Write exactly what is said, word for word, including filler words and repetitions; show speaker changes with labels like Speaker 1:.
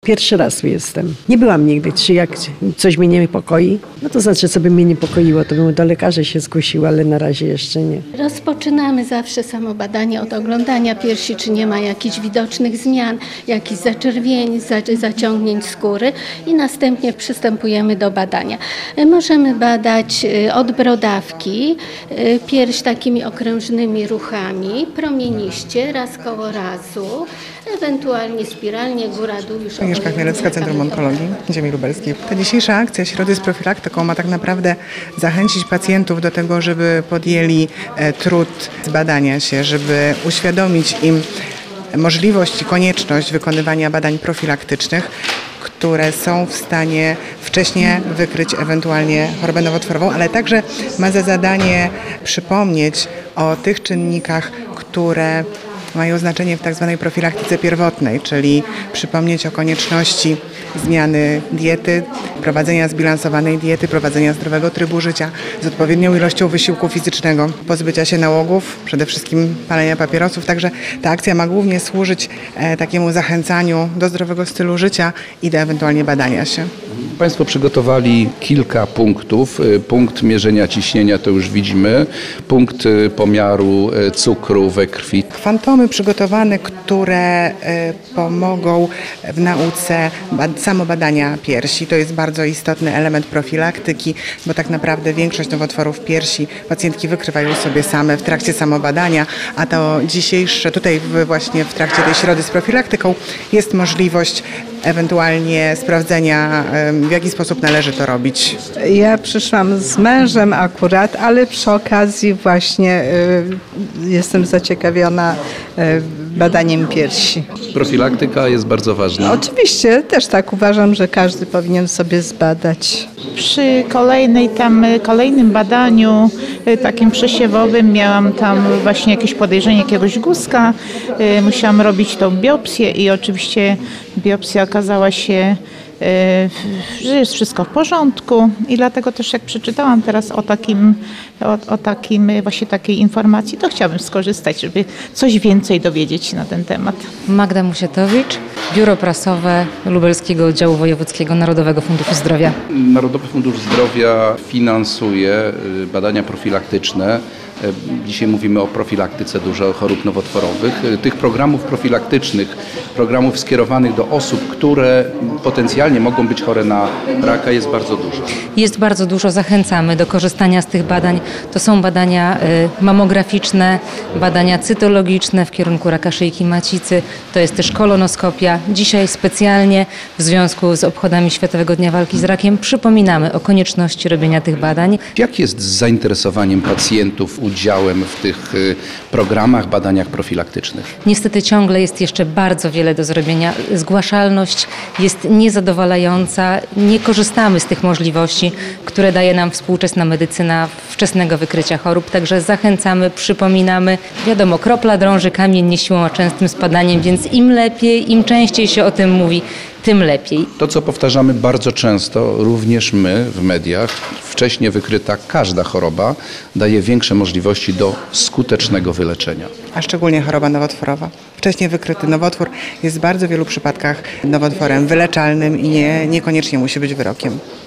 Speaker 1: Pierwszy raz tu jestem. Nie byłam nigdy. Czy jak coś mnie niepokoi, no to znaczy, co by mnie niepokoiło, to bym do lekarzy się zgłosiła, ale na razie jeszcze nie.
Speaker 2: Rozpoczynamy zawsze samo badanie od oglądania piersi, czy nie ma jakichś widocznych zmian, jakichś zaczerwienień, zaciągnięć skóry i następnie przystępujemy do badania. Możemy badać od brodawki, pierś takimi okrężnymi ruchami, promieniście, raz koło razu, ewentualnie spiralnie, góra-dół już.
Speaker 3: Agnieszka Chmielewska, Centrum Onkologii Ziemi Lubelskiej. Ta dzisiejsza akcja Środy z profilaktyką ma tak naprawdę zachęcić pacjentów do tego, żeby podjęli trud zbadania się, żeby uświadomić im możliwość i konieczność wykonywania badań profilaktycznych, które są w stanie wcześniej wykryć ewentualnie chorobę nowotworową, ale także ma za zadanie przypomnieć o tych czynnikach, które mają znaczenie w tak zwanej profilaktyce pierwotnej, czyli przypomnieć o konieczności zmiany diety, prowadzenia zbilansowanej diety, prowadzenia zdrowego trybu życia z odpowiednią ilością wysiłku fizycznego, pozbycia się nałogów, przede wszystkim palenia papierosów. Także ta akcja ma głównie służyć e, takiemu zachęcaniu do zdrowego stylu życia i do ewentualnie badania się.
Speaker 4: Państwo przygotowali kilka punktów. Punkt mierzenia ciśnienia to już widzimy, punkt pomiaru cukru we krwi.
Speaker 3: Fantomy przygotowane, które pomogą w nauce samobadania piersi. To jest bardzo istotny element profilaktyki, bo tak naprawdę większość nowotworów piersi pacjentki wykrywają sobie same w trakcie samobadania, a to dzisiejsze, tutaj właśnie w trakcie tej środy z profilaktyką jest możliwość ewentualnie sprawdzenia, w jaki sposób należy to robić.
Speaker 5: Ja przyszłam z mężem akurat, ale przy okazji właśnie y, jestem zaciekawiona y, badaniem piersi.
Speaker 4: Profilaktyka jest bardzo ważna.
Speaker 5: Oczywiście, też tak uważam, że każdy powinien sobie zbadać.
Speaker 6: Przy kolejnej tam, kolejnym badaniu takim przesiewowym miałam tam właśnie jakieś podejrzenie jakiegoś guzka. Musiałam robić tą biopsję i oczywiście biopsja okazała się, że jest wszystko w porządku i dlatego też jak przeczytałam teraz o takim, o, o takim właśnie takiej informacji, to chciałabym skorzystać, żeby coś więcej dowiedzieć się na ten temat.
Speaker 7: Magda Musiatowicz, Biuro Prasowe Lubelskiego Oddziału Wojewódzkiego Narodowego Funduszu Zdrowia.
Speaker 4: Narodowy Fundusz Zdrowia finansuje badania profilaktyczne. Dzisiaj mówimy o profilaktyce dużo chorób nowotworowych. Tych programów profilaktycznych, programów skierowanych do osób, które potencjalnie mogą być chore na raka, jest bardzo dużo.
Speaker 7: Jest bardzo dużo, zachęcamy do korzystania z tych badań. To są badania mamograficzne, badania cytologiczne w kierunku raka szyjki macicy, to jest też kolonoskopia. Dzisiaj specjalnie w związku z obchodami Światowego Dnia Walki z Rakiem przypominamy o konieczności robienia tych badań.
Speaker 4: Jak jest z zainteresowaniem pacjentów udziałem w tych programach, badaniach profilaktycznych?
Speaker 7: Niestety ciągle jest jeszcze bardzo wiele do zrobienia. Zgłaszalność jest niezadowalająca. Nie korzystamy z tych możliwości, które daje nam współczesna medycyna wczesnego wykrycia chorób. Także zachęcamy, przypominamy. Wiadomo, kropla drąży kamień nie siłą, a częstym spadaniem, więc im lepiej, im częściej się o tym mówi, tym lepiej.
Speaker 4: To, co powtarzamy bardzo często, również my w mediach, wcześnie wykryta każda choroba daje większe możliwości do skutecznego wyleczenia.
Speaker 3: A szczególnie choroba nowotworowa. Wcześniej wykryty nowotwór jest w bardzo wielu przypadkach nowotworem wyleczalnym i nie, niekoniecznie musi być wyrokiem.